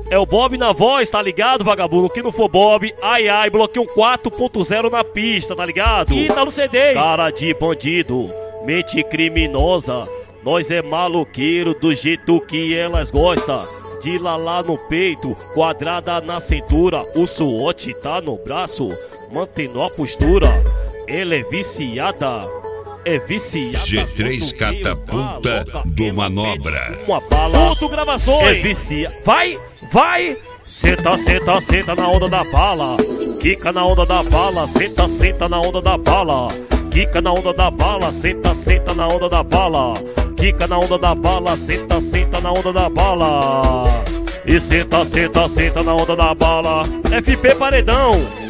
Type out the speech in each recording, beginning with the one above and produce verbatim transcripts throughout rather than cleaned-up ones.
É o Bob na voz, tá ligado, vagabundo? Que não for Bob, ai ai, bloqueio um quatro ponto zero na pista, tá ligado? E na lucidez. Cara de bandido, mente criminosa, nós é maloqueiro do jeito que elas gostam. De lalá no peito, quadrada na cintura, o SWAT tá no braço, mantendo a postura. Ela é viciada, é viciada. G três catapulta do Manobra. Uma bala. Puto gravações. É vicia. Vai, vai. Senta, senta, senta na onda da bala. Quica na onda da bala. Senta, senta na onda da bala. Quica na onda da bala. Senta, senta na onda da bala. Quica na onda da bala. Senta, senta na onda da bala. E senta, senta, senta na onda da bala. F P Paredão.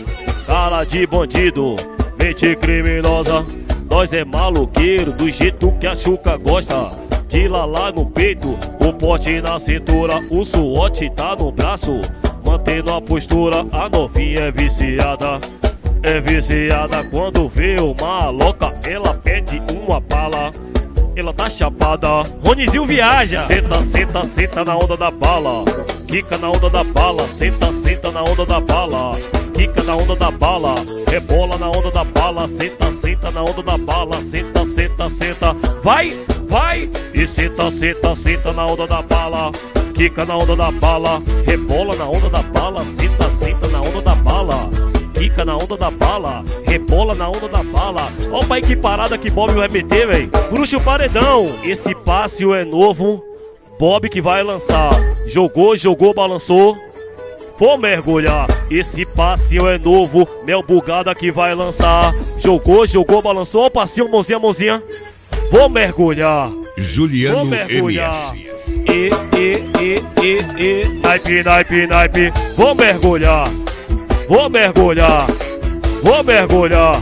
Cara de bandido, mente criminosa, nós é maloqueiro do jeito que a Chuca gosta. De lalá no peito, o pote na cintura, o SWAT tá no braço, mantendo a postura. A novinha é viciada, é viciada. Quando vê uma louca, ela pede uma bala. Ela tá chapada. Ronizinho viaja. Senta, senta, senta na onda da bala. Quica na onda da bala. Senta, senta na onda da bala. Quica na onda da bala. Rebola na onda da bala. Senta, senta na onda da bala. Senta, senta, senta. Vai, vai. E senta, senta, senta na onda da bala. Quica na onda da bala. Rebola na onda da bala. Senta, senta na onda da bala. Quica na onda da bala, rebola na onda da bala. Ó o pai, que parada que Bob vai meter, véi. Bruxo Paredão. Esse passe é novo, Bob que vai lançar. Jogou, jogou, balançou. Vou mergulhar. Esse passe é novo, Mel Bugada que vai lançar. Jogou, jogou, balançou. Ó o passinho, mãozinha, mãozinha. Vou mergulhar. Juliano Vou mergulhar. M S. E, e, e, e, e. Naipe, naipe, naipe. Vou mergulhar. Vou mergulhar, vou mergulhar.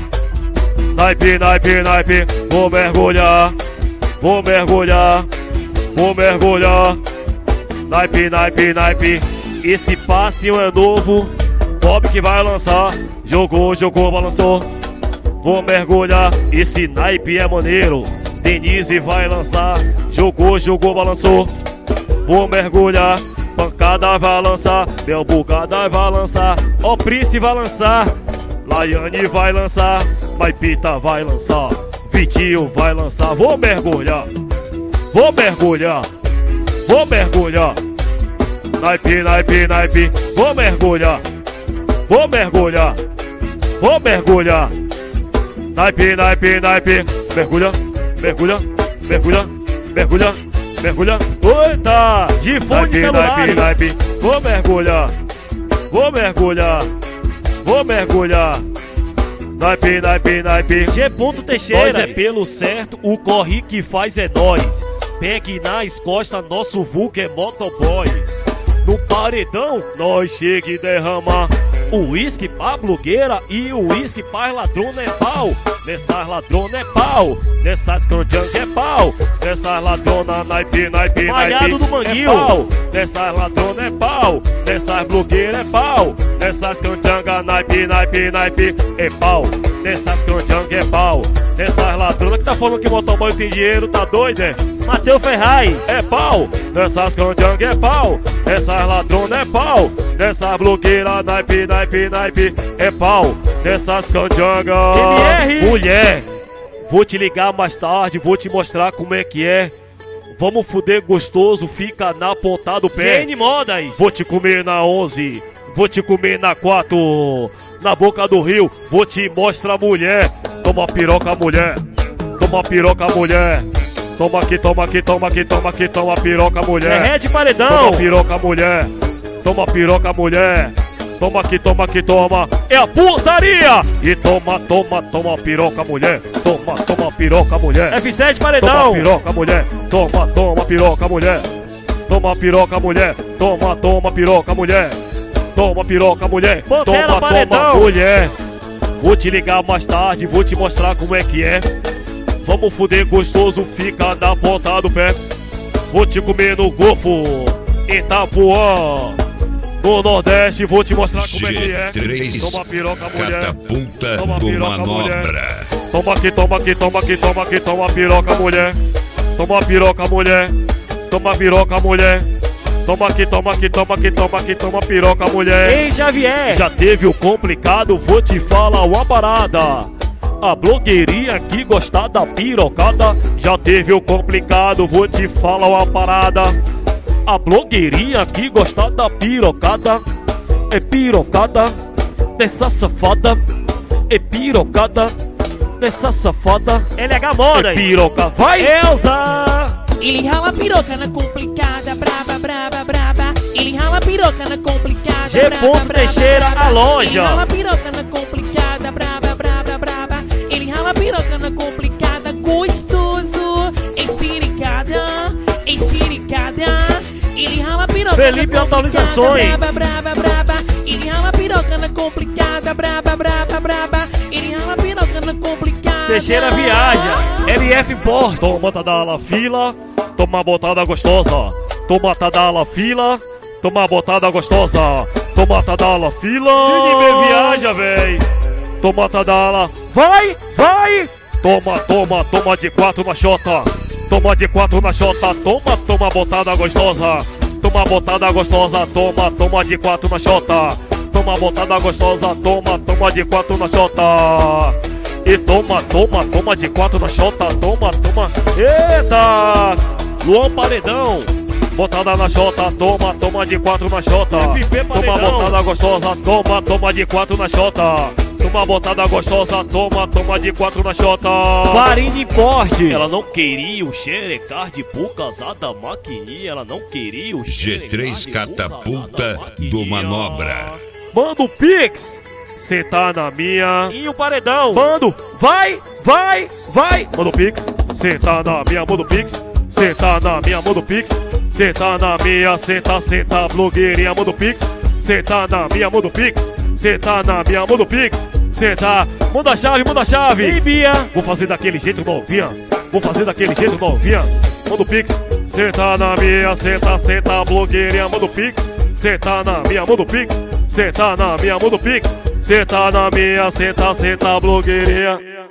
Naipe, naipe, naipe. Vou mergulhar, vou mergulhar, vou mergulhar. Naipe, naipe, naipe. Esse passe é novo, Bob que vai lançar. Jogou, jogou, balançou. Vou mergulhar. Esse naipe é maneiro, Denise vai lançar. Jogou, jogou, balançou. Vou mergulhar. Pancada vai lançar, Mel Bugada vai lançar, ó Prince vai lançar, Laiane vai lançar, Maipita vai lançar, Vitinho vai lançar. Vou mergulhar, vou mergulhar, vou mergulhar. Naipe, naipe, naipe. Vou mergulhar, vou mergulhar, vou mergulhar. Naipe, naipe, naipe. Mergulha, mergulha, mergulha, mergulha. Mergulha, oita, de fone celular. Naipe, naipe. Vou mergulhar, vou mergulhar, vou mergulhar. Naipe, naipe, naipe. G. Teixeira. Nós é pelo certo, o corre que faz é nós. Pegue nas costas, nosso vulgo é motoboy. No paredão, nós chega e derrama o uísque pra blogueira e o uísque pra ladrona é pau. Nessas ladrona é pau, nessas canjangas é pau. Nessas ladrona, naipe, naipe, Malhado do Manguinho. é pau. Nessas ladrona é pau, nessas blogueiras é pau. Nessas canjangas, naipe, naipe, naipe, é pau. Nessas canjangas é pau. Nessas ladronas que tá falando que motoboy tem dinheiro, tá doido, é? Matheus Ferraz. É pau, nessas canjangas é pau. Nessas ladronas é pau. Nessas blogueiras, naipe, naipe, naipe, é pau. Nessas canjangas, M R. mulher, vou te ligar mais tarde, vou te mostrar como é que é. Vamos fuder gostoso, fica na ponta do pé. G N Modas. Vou te comer na onze, vou te comer na quatro. Na boca do rio, vou te mostrar mulher. Toma piroca, mulher. Toma piroca, mulher. Toma aqui, toma aqui, toma aqui, toma aqui, toma piroca, mulher. É Red Paredão. Toma piroca, mulher. Toma piroca, mulher. Toma aqui, toma aqui, toma. É a putaria. E toma, toma, toma piroca, mulher. Toma, toma piroca, mulher. F sete Paredão. Toma piroca, mulher. Toma, toma piroca, mulher. Toma piroca, mulher. Toma, toma piroca, mulher. Toma piroca, mulher. Pantera Toma, Paredão. toma, mulher. Vou te ligar mais tarde, vou te mostrar como é que é. Vamos fuder gostoso, fica na ponta do pé. Vou te comer no Golfo, Itapuã. No Nordeste, vou te mostrar como é que é. G três Toma piroca, mulher. catapulta Toma do piroca, Manobra. mulher. Toma aqui, toma aqui, toma aqui, toma aqui, toma piroca, mulher. Toma piroca, mulher. Toma piroca, mulher. Toma aqui, toma aqui, toma aqui, toma aqui, toma piroca, mulher. Ei, Xavier. Já teve o complicado, vou te falar uma parada. A blogueirinha que gosta da pirocada. Já teve o complicado, vou te falar uma parada. A blogueirinha que gosta da pirocada. É pirocada dessa safada. É pirocada dessa safada. L H Moda. É piroca, vai! Elza. Ele rala piroca na complicada, braba, braba, braba. Ele rala piroca na complicada, G. braba, braba, Teixeira, braba. a loja. Ele rala piroca na complicada, braba, braba, braba. Ele rala piroca na complicada, gostoso. Enciricada, enciricada. Ele rala piroca Felipe na complicada, Atualizações. braba, braba, braba. Ele rala piroca na complicada, braba, braba, braba. Ele rala piroca na complicada. Teixeira viaja. L F Porto. Toma tadala fila, toma botada gostosa. Toma tadala fila, toma botada gostosa. Toma tadala fila. Sidney viaja, véi. Toma tadala, vai, vai. Toma, toma, toma de quatro na chota. Toma de quatro na chota. Toma, toma botada gostosa. Toma botada gostosa. Toma, toma de quatro na chota. Toma botada gostosa. Toma, toma de quatro na chota. E toma, toma, toma de quatro na chota. Toma, toma. Eita! Luan Paredão. Botada na chota. Toma, toma de quatro na chota. F P Toma Paredão. botada gostosa. Toma, toma de quatro na chota. Toma botada gostosa. Toma, toma de quatro na chota. Farine Porte. Ela não queria o xerecard por causa da maquininha. Ela não queria o G três Catapulta do Manobra. Manda o Pix. Cê tá na minha. E o Paredão. Mando, vai, vai, vai. Manda o Pix. Cê tá na minha, manda o Pix. Cê tá na minha, manda o Pix. Cê tá na minha, cê tá, cê tá blogueirinha, manda o Pix. Cê tá na minha, manda o Pix. Cê tá na minha, manda o Pix. Cê tá, manda a chave, manda a chave. Ei, Bia. Vou fazer daquele jeito novinha. Vou fazer daquele jeito novinha. Manda o Pix. Cê tá na minha, cê tá, cê tá blogueirinha, manda o Pix. Cê tá na minha, manda o Pix. Cê tá na minha, manda o Pix. Cê tá na minha, cê tá, cê tá blogueirinha.